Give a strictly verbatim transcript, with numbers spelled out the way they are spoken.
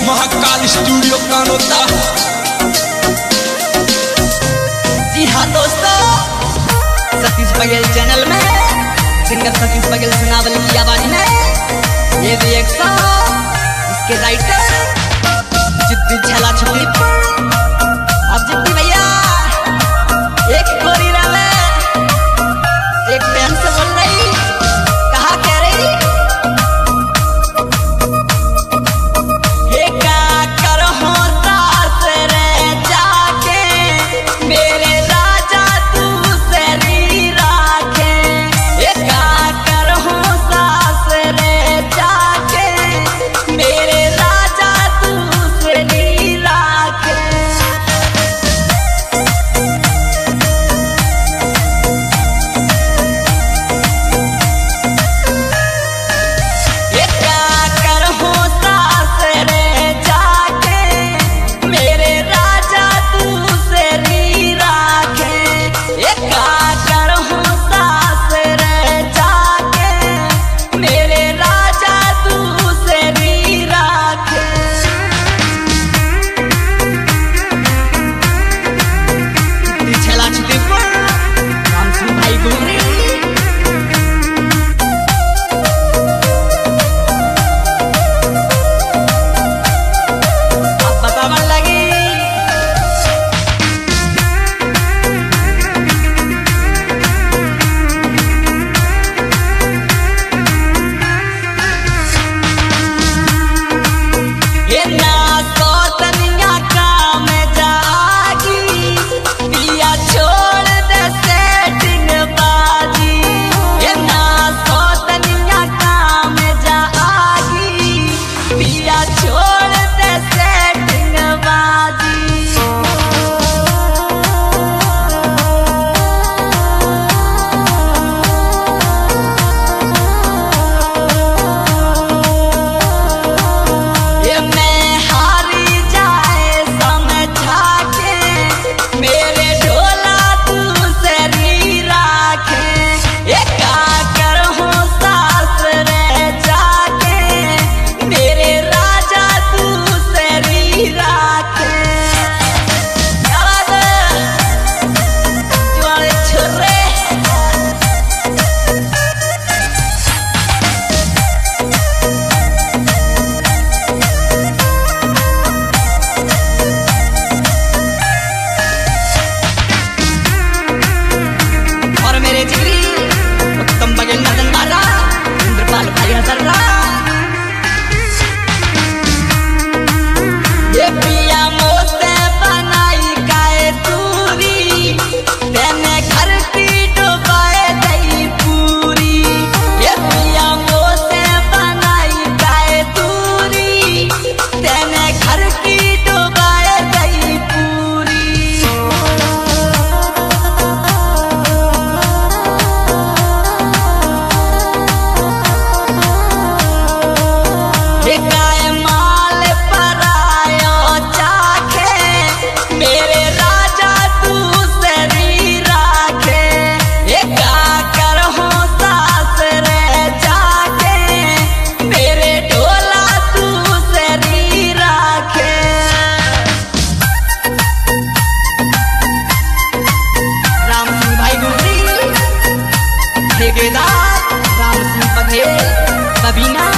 Mahakal studio Kanota. जी हाँ दोस्तों, सतीश बघेल चैनल में सिंगर सतीश बघेल सुनावल की आवाज में ये भी एक सॉन्ग जिसके राइटर जिद्दी झला छपली। अब जिद्दी भैया एक गोरी रवे एक बहन से बोल रही, कहा कह रही, हे का करहो दास रे जाके मेरे राजा तू सरी राखे। हे का करहो दास रे जाके मेरे राजा तू सरी राखे। राम सिंह बघेल, बबीना